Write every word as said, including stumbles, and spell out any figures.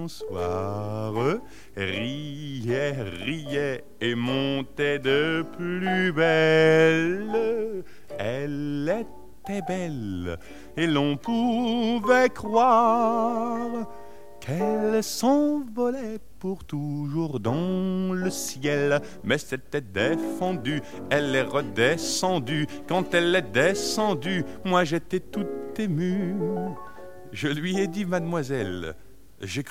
bonsoir, riait, riait et montait de plus belle. Elle était belle et l'on pouvait croire qu'elle s'envolait pour toujours dans le ciel. Mais c'était défendu, elle est redescendue. Quand elle est descendue, moi j'étais tout ému. Je lui ai dit, mademoiselle, j'ai